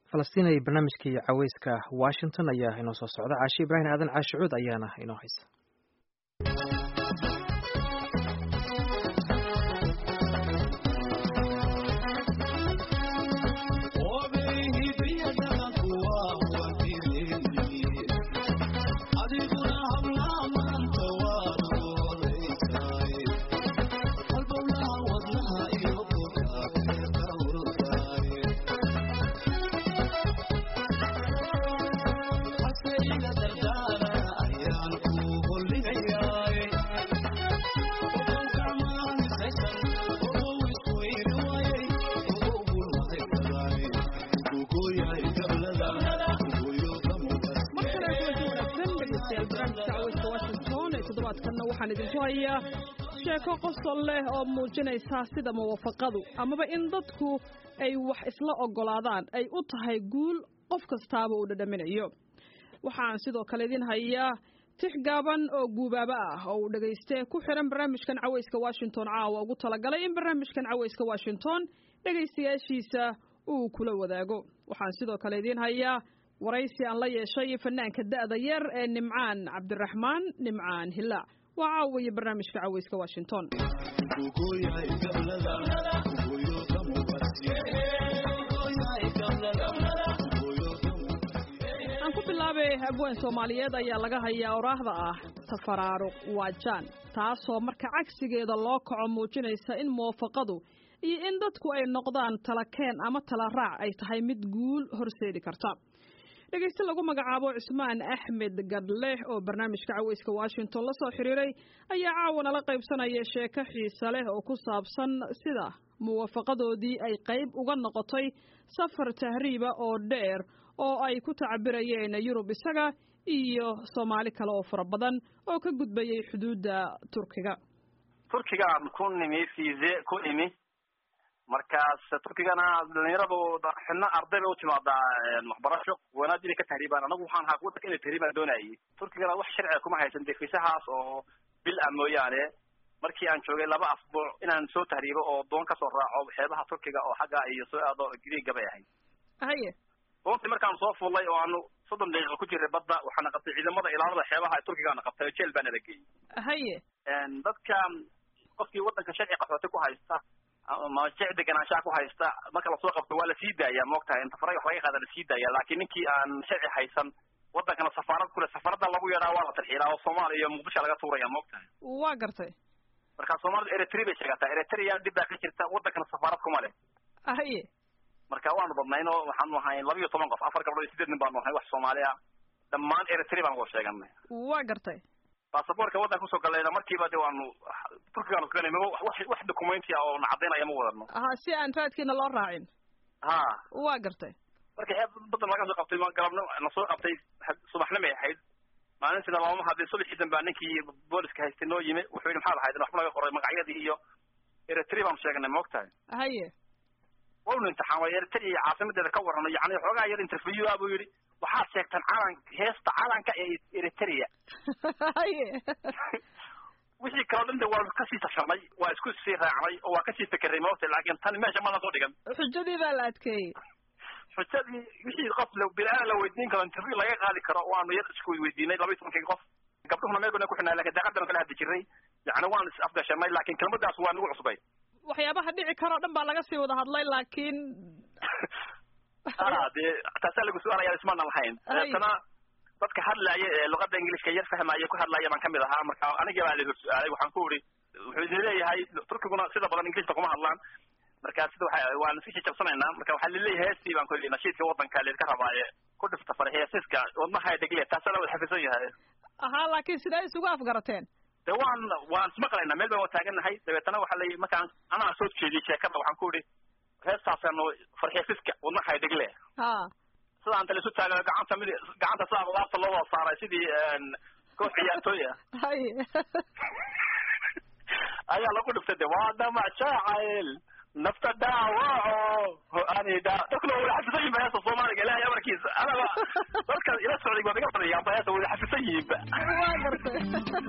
falastiin ay barnaamijkii caweyska Washington ayaa inoo soo socda. Caashi Ibrahim Aadan Caashi Cuud ayaana inoo haysa. waxaan idinku hayaa sheeko qosol leh oo muujinaysa sida muwaafaqadu amaba in dadku ay wax isla ogolaadaan ay u tahay guul qof kastaaba uu dhadhaminayo. waxaan sidoo kale idin hayaa tix gaaban oo guubaaba ah oo uu dhageystay ku xiran barnaamijkan caweyska Washington caawa ugu talagalay in barnaamijkan caweyska Washington dhageystayaashiisa uu kula wadaago. waxaan sidoo kale idin hayaa waraysi aan la yeeshay fanaanka da'da yar ee Nimcaan Cabdiraxmaan Nimcaan Hilaac. waa caawiye barnaamijka caweyska Washington. aan ku bilaabay abwaan Soomaaliyeed ayaa laga hayaa oraahda ah tafaraaruq waajaan, taasoo marka cagsigeeda loo kaco muujinaysa in muwaafaqadu iyo in dadku ay noqdaan talakeen ama tala raac ay tahay mid guul horseedi karta. dhegeysta lagu magacaabo Cismaan Axmed Gadle oo barnaamijka caweyska Washington la soo xiriiray ayaa caawana la qaybsanaya sheeko xiiso leh oo ku saabsan sida muwaafaqadoodii ay qayb uga noqotay safar tahriiba oo dheer oo ay ku tacbirayeen Yurub isaga iyo Soomaali kale oo fara badan oo ka gudbayay xuduudda Turkiga ku nimi fiise ku imi markaas Turkigana dhalinyaradu xilna arday u timaada waxbarasho wanaajin ka tahriibaan anagu waxaan haa waddanka inay tahriibaan doonayay. Turkigana wax sharci kuma haysan defisahaas oo bil amooyaane markii aan joogay 2 asbuuc inaan soo tahriibo oo doon ka soo raaco xeebaha Turkiga oo xagga iyo soo aado Greece bay ahayd. haye doontii markaan soo fuulay oo aanu 30 daqiiqo ku jiray badda waxaan qabtay ciidamada ilaalada xeebaha ee Turkiga qabtay jeel baan adeegay. haye dadka qofkii waddanka sharci qaxooti ku haysta ma jecda ganaanshaha ku haysta marka la soo qabto waa la sii daayaa moogtahay inta faraga wax laga qaada la sii daayaa laakiin ninkii aan sharci haysan waddankana safaarad kule safarada lagu yeeraa waa la tarxiilaa oo Soomaaliya iyo Muqdisho laga tuuraya moogtahay. waa gartay marka Soomaaliya Eritrea bay sheegataa Eritrea dib baa ka jirta waddankana safaarad kuma leh. haye marka waan badnayno waxaan ahayn 12 qof 4 gabdhood 8 nin baan ahay wax Soomaaliya dhammaan Eritrea baan uga sheeganay. waa gartay baasaboorka waddanka ku soo galayna markiiba waanu Turkiga ku keenay wax documenti oo nacadinaya ma wadano si aan raadkiina loo raacin. waa gartay marka badan laga soo qabtay galabna na soo qabtay subaxnimo ahayd maalintii lama hadii subaxii dambe ninkii booliska haystay noo yimi wuxuu yiri maxaa ahayd wax laga qoray magacyadii iyo Eritrea baan sheegnay moogtahay. haye wuu imtixaan Eritrea caasimadeeda ka warano yani xogaa yar interview abu yiri waxaad sheegtaan heesta calanka ee Eritrea. haye wixii kale dhan waa ka sii tashanay waa isku sii raacnay oo waa ka sii fikiray moogtahay laakiin tan meesha ma la soo dhigan xujadii baa la adkeeyay. xujadii wixii qof la bilaa la weydiin karo interview laga qaadi karo waanu yar isku weydiinay 12 qof gabdhuhuna meel ku xinaa laakiin daaqadana kala hadli jiray yani waan is afgashanay laakiin kelmadaas waa nagu cusbay. waxyaabaha dhici karo dhan baa laga sii wada hadlay laakiin taasa lagu su'aalaya ismaan lahayn. tana dadka hadlaaya ee luqadda Ingiriiska yar fahmaya ku hadlaaya man kamid ahaa marka aniga baa la su'aalay waxaan ku wari wuxuu leeyahay Turkiguna sida badan Ingiriiska kuma hadlaan marka sida waan iska jabsanaynaa marka waxa la leeyahay heestii baan ku leeyahay nashiidka waddanka leed ka rabaaye ku dhifta farxiisiska wadnaha ay dhigay taasa la xafiisan yahay. laakiin sida isugu afgarateen waan ismaqlaynaa meel baan taaganahay dabeetana waxa la markaan anaa soo jeediyay sheekada waxaan ku wari heestaasano farxiisiska wadnaha ay dhigay sidaan tala soo taagan gacanta saa laabta loo saaray sidii koox ciyaartooy ah. haye ayaa lagu dhiftay waa dama jacayl nafta daawaco anida dadku way xafisan yihiin heesta Soomaaliga ilaahay amarkiisa anaba dadka ila socday waa naga fadhiyaa heesta way xafisan yihiin. waa gartay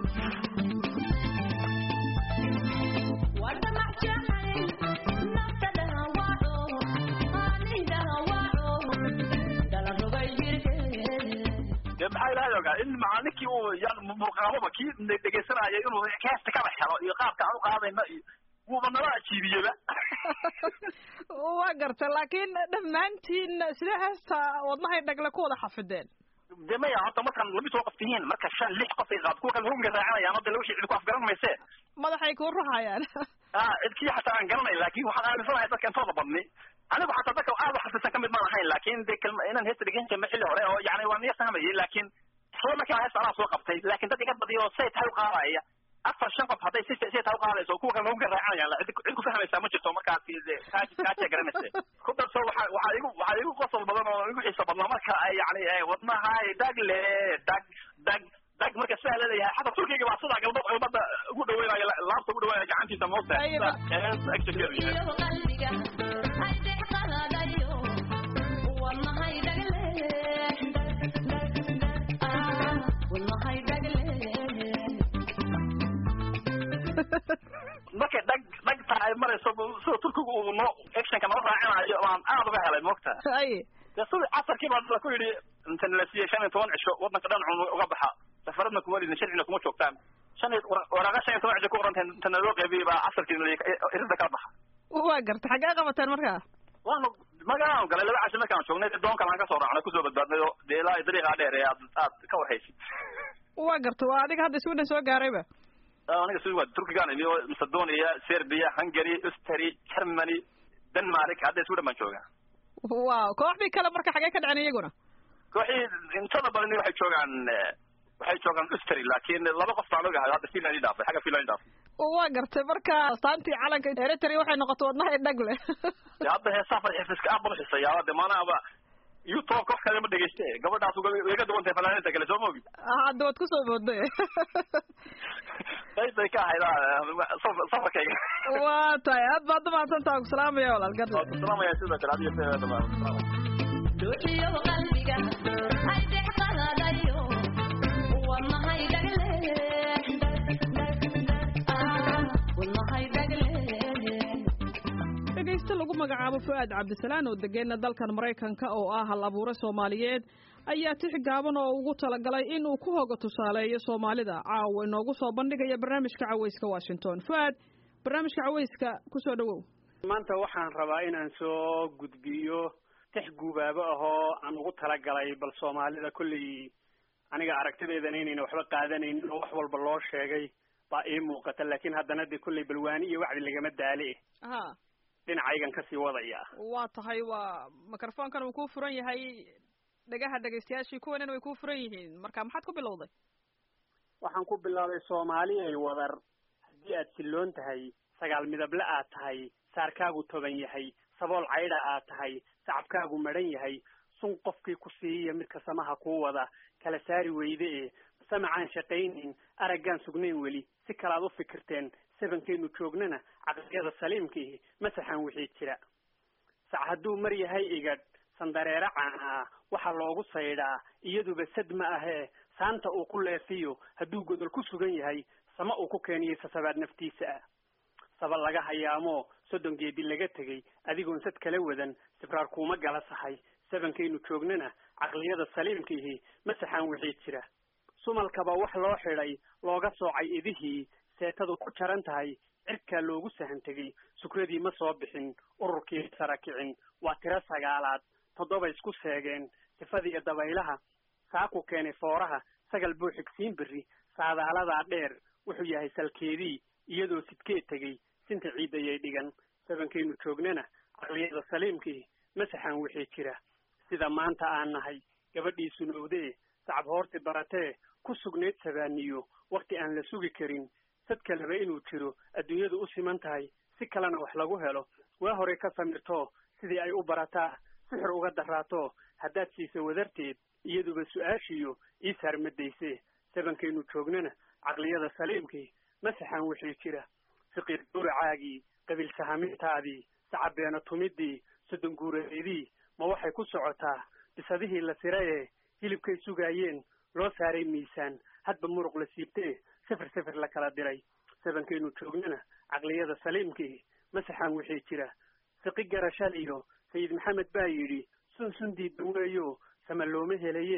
wadama jacayl nafta daawaco anida daawaco maxaa ilaahay ogaa in macallinkii uu muuqaalaba kii dhegeysanaya inuu keesta kala xelo iyo qaabka aan u qaadayna iyo wuuba nala ajiibiyeba waa garta laakiin dhammaantiin sidee heesta wadnahay dhagle ku wada xafideen de maya horta markaan laba soo qoftihiin marka 5-6 qof ay qaad kuwa kale runga raacanayaan oo dalaw shicil ku afgaran mayse madaxay ku ruxayaan cidkii xataa aan garanay laakiin waxaan aaminsanahay dadka intooda badni anigu xataa dadka aad wax xafisan kamid ma lahayn laakiin de kalma inaan heesta dhigan jiray xilli hore oo yani waan niyo fahmayay laakiin isla markaa heesta anaa soo qabtay laakiin dad iga badiyo say tahay u qaadaya 4-5 qof hadday si tahay u qaadayso kuwa kale runga raacanayaan cid ku fahmaysaa ma jirto markaas kaaja garanaysa ku darso waxa igu qosol badan oo igu xiiso badan marka yani wadnahay dagle dag marka sahal leeyahay xataa turkiga baa sida galbada ugu dhaweynaya laabta ugu dhaweynaya gacantiisa moota marka dag tahay marayso sida turkiga uu no actionka noo raacinayo aan aad uga helay moogta sida casarkii baa ku yidhi intan la siiyey 15 cisho waddanka dhan uga baxa safaradna kuma lidin sharcina kuma joogtaan waraqa 15 cisho ku oranteen intan loo qeybiyey baa casarkii irida kala baxa waa garta xagee qabateen markaa waanu magaan galay laba casho markaan joognay doonka aan ka soo raacnay kusoo badbaadnay oo dee ilaa dariiqa dheer ee aad ka waxaysid waa garta waa adiga hadda Sweden soo gaarayba aniga soo wad Turkigan iyo Macedonia Serbia Hungary Austria Germany Denmark hadda Sweden ma jooga waaw kooxdii kale marka xagee ka dhaceen iyaguna kooxii intada badan waxay joogaan Austria laakiin laba qof baan ogahay hadda Finland dhaafay xaga Finland dhaafay waa gartay marka astaantii calanka Eritrea waxay noqotay wadnaha dhagle hadda heesaafar xifiska aad xisaya hadda maanaaba YouTube qof kale ma dhageystay gabadhaas uga duwantay fanaanada kale soo moogi hadda wad ku soo booday day ka hayda safarkayga waa tahay aad baad mahadsantahay salaamaya walaal garle salaamaya sidoo kale adiga fayda doojiyo qalbiga ay dhexqadayo wadnahay dhagle dhegaysta lagu magacaabo Fuad Cabdisalaan oo degan dalkan Mareykanka oo ah hal abuure Soomaaliyeed ayaa tix gaaban oo ugu talagalay in uu ku hoga tusaaleeyo Soomaalida caawa inoogu soo bandhigaya barnaamijka Cawayska Washington Fuad barnaamijka Cawayska ku soo dhawow maanta waxaan rabaa inaan soo gudbiyo tix guubaabo ahoo aan ugu talagalay bal Soomaalida kulli aniga aragtideedana inayna waxba qaadanayn oo wax walba loo sheegay baa ii muuqata laakiin haddana de kulli balwaani iyo wacdi lagama daale dhinacaygan kasii wadaya waa tahay waa microphone-kan uu ku furan yahay dhagaha dhagaystayaashii kuwanina way ku furan yihiin marka maxaad ku bilowday waxaan ku bilaabay Soomaali ay wadar haddii aad siloon tahay sagaal midable aad tahay saarkaagu toban yahay sabool caydha aad tahay sacabkaagu madhan yahay sun qofkii ku siiya midka samaha kuu wada kala saari weyde samacaan shaqaynin araggaan sugnayn weli si kalaad u fikirteen sabankeenu joognana caqliyada saliimkii masaxan wixii jira sac hadduu mar yahay igad sandareere caanaa waxa loogu saydhaa iyaduba sad ma ahee saanta uu ku leefiyo hadduu godol ku sugan yahay sama uu ku keeniyo sasabaad naftiisa ah saba laga hayaamo 30 geedi laga tegay adigoon sad kala wadan sibraar kuma gala sahay sabankeenu joognana caqliyada saliimkii masaxan wixii jira sumalkaba wax loo xidhay looga soocay idihii seetadu ku jaran tahay cirka loogu sahan tegay sukradii ma soo bixin ururkii sarakicin waa tiro 9 7 isku seegeen sifadii dabaylaha saaku keenay fooraha sagal buu xigsiin biri saadaalada dheer wuxuu yahay salkeedii iyadoo sidkee tegay sinta ciidayay dhigan sabankeenu joognana caqliyada saliimkii masaxan wixii jira sida maanta aan nahay gabadhii sunowdee sacab horti baratee ku sugneed sabaaniyo waqti aan la sugi karin sad kaleba inuu jiro adduunyadu u siman tahay si kalena wax lagu helo waa hore ka samirto sidii ay u barataa sixir uga daraato haddaad siisa wadarteed iyaduba su-aashiyo ii saarmadayse sabankeenu joognana caqliyada saliimkii masaxan wixii jira fiqir guracaagii qabiil sahamintaadii sacabeena tumidii soddon guureedii ma waxay ku socotaa bisadihii la siraye hilibkay sugaayeen loo saaray miisaan hadba muruq la siibtee sifir la kala diray sabankeenu joognana caqliyada saliimkii masaxan wixii jira fiqi garashadiyo sayid maxamed baa yidhi sun diidan weeyo sama looma helaye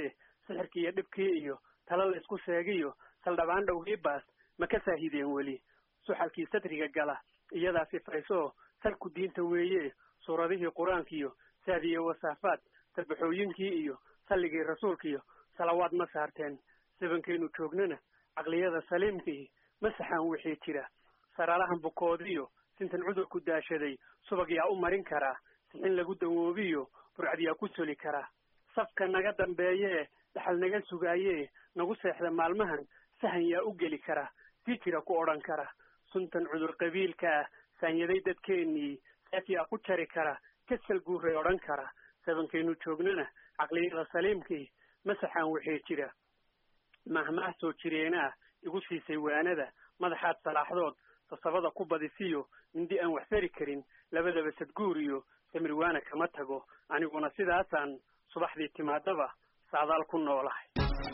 sixirkii iyo dhibkii iyo tala la isku sheegiyo saldhabaan dhowgii baas ma ka saahideen weli suxalkii sadriga gala iyadaa sifayso salku diinta weeye suuradihii qur-aankiiyo saadiye wasaafaad tarbaxooyinkii iyo salligii rasuulkiiyo salawaad ma saarteen sabankaynu joognana caqliyada saliimkii ma saxaan wixii jira saraalahan bukoodiyo sintan cudurku daashaday subag yaa u marin karaa sixin lagu dawoobiyo burcad yaa ku soli karaa safka naga dambeeyee dhaxal naga sugaayee nagu seexda maalmahan sahan yaa u geli karaa sii jira ku odhan kara suntan cudur qabiilka ah saanyaday dadkeennii seef yaa ku jari kara kasal guuray odhan kara sabankaynu joognana caqliyada saliimkii ma saxaan wixii jira mahmaah soo jireenaa igu siisay waanada madaxaad salaaxdood sasabada ku badisiyo mindi aan wax sari karin labadaba sadguur iyo samirwaana kama tago aniguna sidaasaan subaxdii timaadaba sacdaal ku noolahay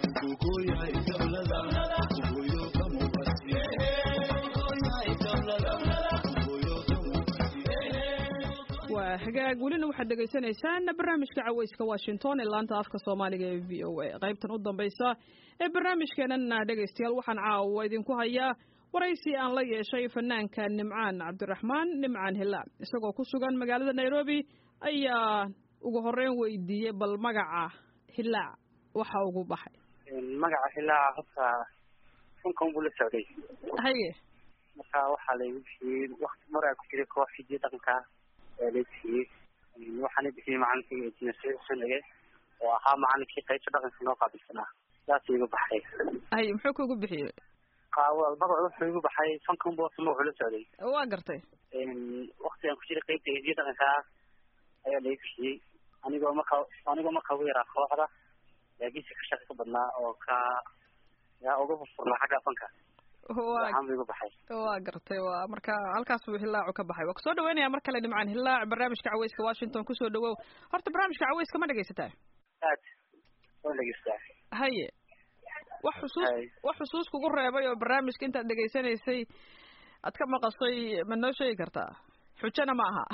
waa hagaag welina waxaad dhegaysanaysaan barnaamijka cawayska washington ee laanta afka soomaaliga ee v o a qaybtan u dambaysa ee barnaamijkeenana dhegaystayaal waxaan caawa idinku hayaa waraysi aan la yeeshay fanaanka nimcaan cabdiraxmaan nimcaan hilaac isagoo ku sugan magaalada nairobi ayaa ugu horeyn weydiiyey bal magaca hilaac waxa ugu baxay magaca hilaaca horta funkan buu la socday haye marka waxaa laygu bixiyey wakti maraa ku jiray koox hidiyo dhaqanka ee la bixiyey waxaana bixiyey macalinkii injineer sanage oo ahaa macalinkii qaybta dhaqanka noo qaabilsanaa saas igu baxay haye muxuu kugu bixiyey magacu wuxuu igu baxay funkan buu horta magacu la socday waa gartay wakti aan ku jiray qaybta hidiyo dhaqanka ayaa laygu bixiyey anigoo markaa ugu yaraa kooxda laakiinse ka shaqo ka badnaa oo yaa uga furfurnaa xagga fanka waxaan igu baxay waa gartay waa marka halkaas buu hilaacu ka baxay waa kusoo dhaweynaya mar kale nimcaan hilaac barnaamijka cawayska washington kusoo dhawow horta barnaamijka cawayska ma dhegaysataa aad waan dhegaystaa haye wax xusuus kugu reebay oo barnaamijka intaad dhegaysanaysay aad ka maqashay ma noo sheegi kartaa xujana ma aha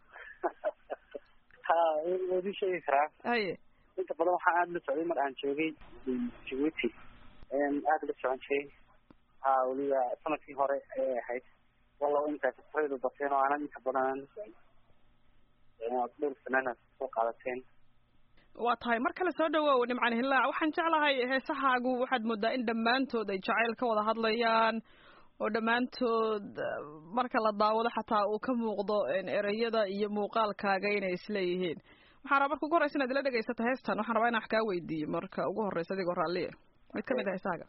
wadi sheegi karaa haye inta badan waxaa aada la socday mar aan joogay Djibouti aada la socon jiray weliba sanadkii hore ayay ahayd wallow intaas faydu bateen oo aanan inta badan aan la socon dhowr sanana soo qaadateen waa tahay mar kale soo dhawow nimcaan hilaac waxaan jeclahay heesahaagu waxaad moodaa in dhammaantood ay jacayl ka wada hadlayaan oo dhammaantood marka la daawado xataa uu ka muuqdo ereyada iyo muuqaalkaaga inay isleeyihiin waxaan rabaa marka ugu horreysa inaad ila dhegaysato heestan waxaan rabaa inaan wax kaa weydiiyo marka ugu horreysa adigoo raalliya mid ka mid ah heesahaaga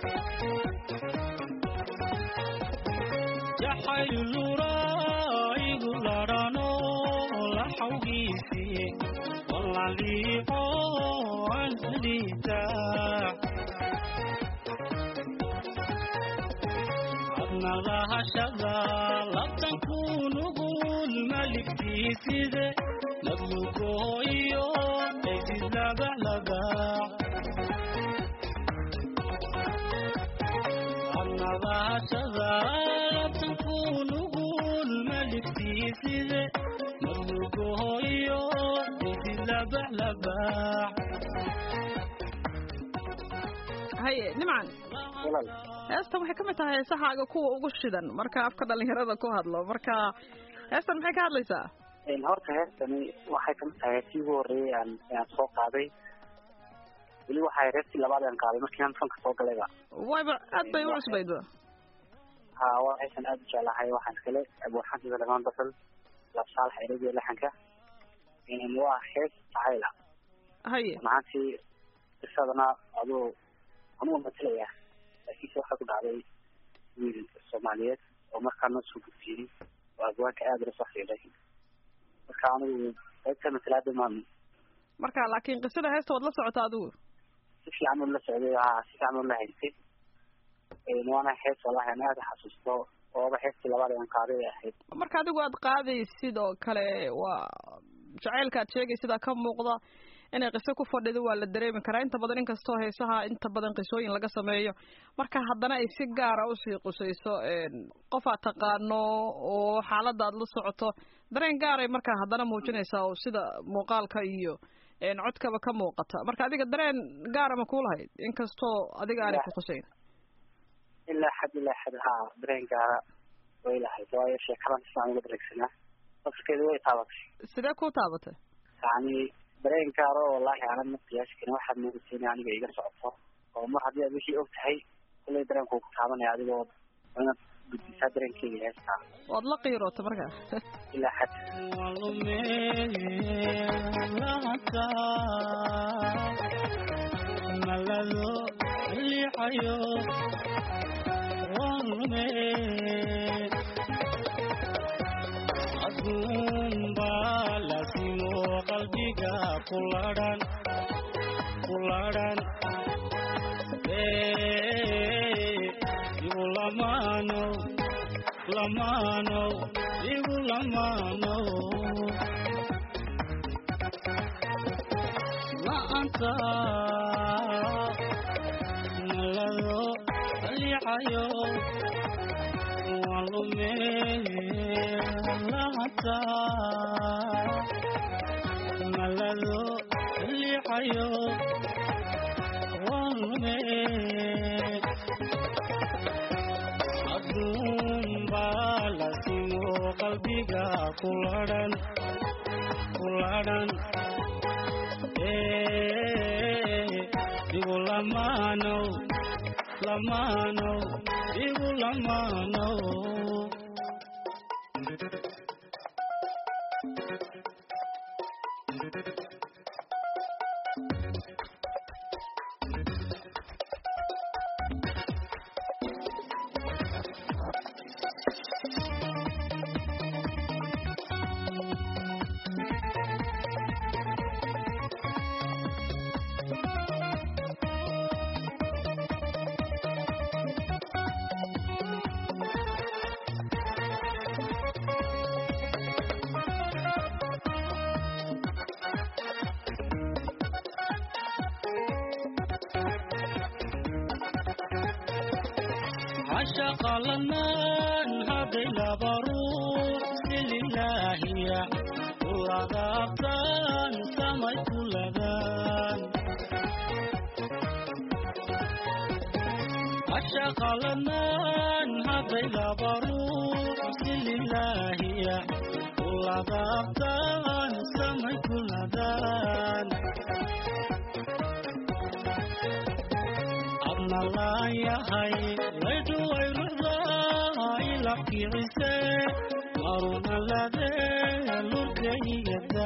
jaxayluraigu larano la xawgiisi walaliico ansalita adnadahashada labtanku nugul maligtiiside madlugoyo aydislabaclabac adnadahashada labtanku nugul maligtiiside madlugoyo aydislabaclabac haye nimcan heestan waxay ka mid tahay heesahaaga kuwa ugu shidan marka afka dhalinyarada ku hadlo marka heestan maxay ka hadlaysaa horta heestani waxay kamid tahay heestii ugu horreeyay aan soo qaaday weli waxay heestii labaad aan qaaday markii aan fanka soo galayba wayba aad bay u cusbaydba waa heestan aada u jeclahay waxaan iskale abuuxansida dhamaan basal labsaalax ereyga laxanka waa hees jacayl ah haye maantii qisadana aduu anugu matalaya laakiinse waxaa ku dhacday wiil soomaaliyeed oo markaa noo soo gudbiyey oo abwaanka aada la soo xiiday marka anigu qaybta matalaada maan marka laakiin qisada heesta waad la socotaa adigu si fiican ula socday si fiican ula haystay waana hees wallahi aan aada xasuusto ooba heestii labaad aan qaaday ahayd marka adigu aad qaadaysid oo kale waa jacaylka aad sheegaysidaa ka muuqda inay qiso ku fadhido waa la dareemi karaa inta badan inkastoo heesaha inta badan qisooyin laga sameeyo marka haddana ay si gaara usii qusayso qof aad taqaano oo xaalada aad la socoto dareen gaaray markaa haddana muujinaysaa oo sida muuqaalka iyo codkaba ka muuqata marka adiga dareen gaara ma kuu lahayd inkastoo adiga aanay ku qusayn ilaa xad haa dareen gaara way lahayd waayo sheekadan sidaan uga dareegsanaa qofkeedu way taabatay sidee kuu taabatay yani dareen gaaro wallaahi aanad ma qiyaasi karin waxaad moodaysa aniga iga socoto oo mar haddii aad wixii og tahay kulley dareenkuu ku taabanaya adigoo inaad gudbisaa dareenkeeda heestaa waad la qiiroota markaa ilaa xad malado liixayo walume aduunba lasimo qalbiga kuladhan igu lamaano igu lamaano la'aanta malado liixayo walume la'aanta malado liixayo walume aduunba lasimo qalbiga kuladhan igu lamaano igu lamaano عشق لمن هذي لبروح لله يا ورغبتان سمي كل ذان عشق لمن هذي لبروح لله يا ورغبتان سمي كل ذان لا يهي لدوي رضاي لقي عسى مرونا لدي لرقي يدا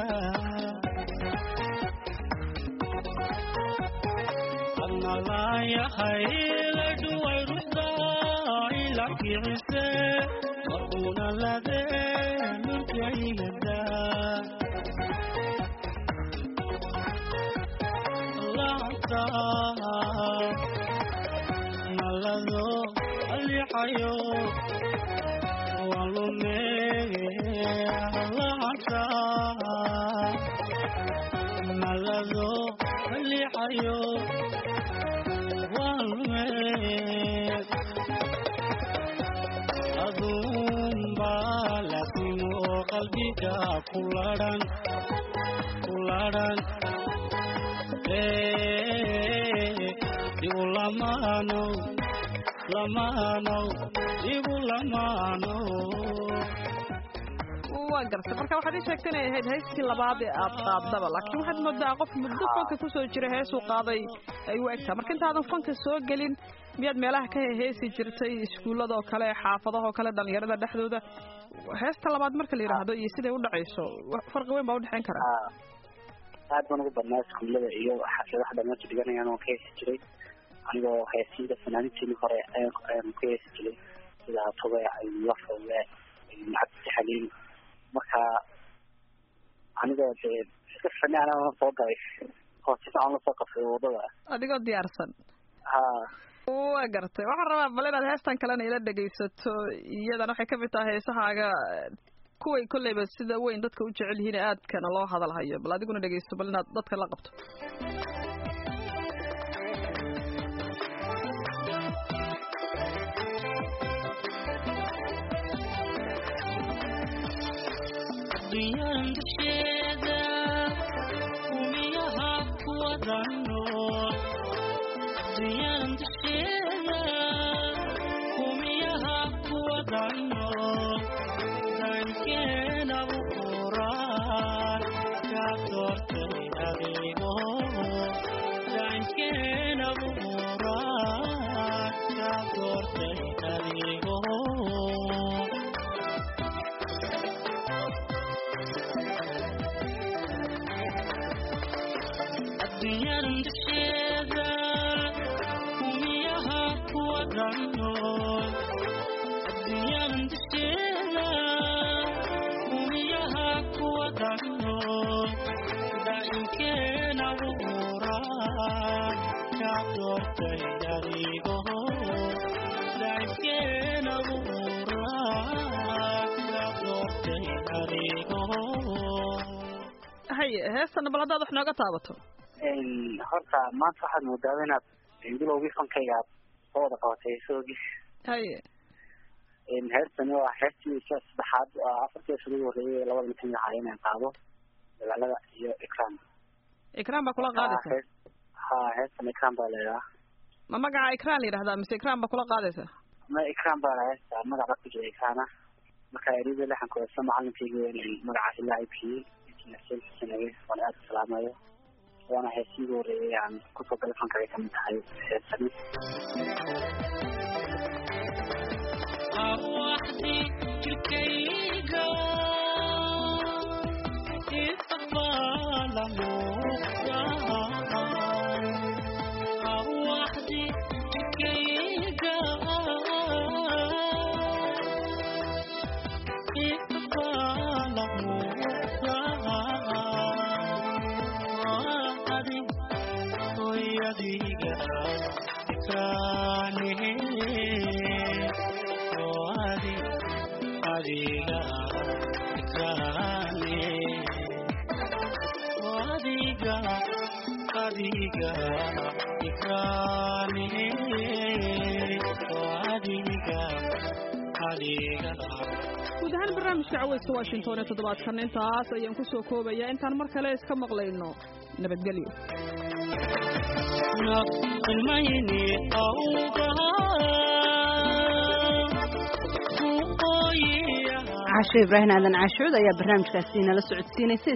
أنا لا يهي لدوي رضاي لقي عسى مرونا لدي لرقي يدا الله malado liixayo walume la'aanta malado liixayo walume aduunba lasimo qalbiga kuladhan igu lamaano igu lamaano waa gartay marka waxaad ii sheegtay inay ahayd heystii labaad ee aad qaaddaba laakiin waxaad moodaa qof muddo fanka kusoo jira heesuu qaaday ay u egtaa marka intaadan fanka soo gelin miyaad meelaha ka heesi jirtay iskuulladoo kale xaafadahoo kale dhalinyarada dhexdooda heesta labaad marka la yidhaahdo iyo siday u dhacayso farqi weyn baa udhexeyn karaa aad baan ugu badnaa iskuullada iyo xafladaha dhamaanta dhiganayaan oo ka heesi jiray anigoo heesida fanaaniintii hore ayaan ka heesi jiray sida Tubeec iyo Lafoole iyo Cabdi Xaliim marka anigoo iska fanaan aan soo galay hoosita aan la soo qabtay wadada adigoo diyaarsan waa gartay waxaan rabaa bal inaad heestan kalena ila dhegaysato iyadana waxay ka mid tahay heesahaaga kuway kolleyba sida weyn dadka u jecel yihiin aadkana loo hadal hayo bal adiguna dhegaysto bal inaad dadka la qabto diyan dusheeda umiyaha wadano diyan dusheeda kumiyaha ku wadano dankeena buuraan ka doortay adigo dankeena buuraan ka doortay adigo diyan dusheeda kumiyaha ku wadano diyan dusheeda kumiyaha ku wadano dankeena buuraan ka doortay adigo dankeena buuraan ka doortay adigo haye heestana bal haddaad wax nooga taabato horta maanta waxaad moodaa inaad bilowgii fankayga aad soo wada qabatay heesoogii haye heestani waa heestii saddexaad afartii sano ugu horreeyay labada mitin lahaa inaan qaado magaalada iyo ikram baa kula qaadaysa ha heestan ikram baa leedaha ma magaca ikram la yidhahdaa mise ikram baa kula qaadaysa ma ikram baa heesta magac baa ku jira ikrana marka erida laxanka heesta macalinkayga magacaas ilaahay bixiyey intiinasen xusanaye waan aada u salaamayo waana heestii ugu horreeyay aan kusoo galay fankayga kamid tahay heestani أوحدي جكيجا إستقبال مختار أوحدي جكيجا إستقبال مختار أدي ويديك إكراني adiga ikrani adiga ikrani adiga guud ahaan barnaamijka caweyska washington ee toddobaadkan intaas ayaan ku soo koobayaa intaan mar kale iska maqlayno nabadgelyo ilmayni awga casho ibraahim aadan caashuud ayaa barnaamijkaasi nala socodsiinaysay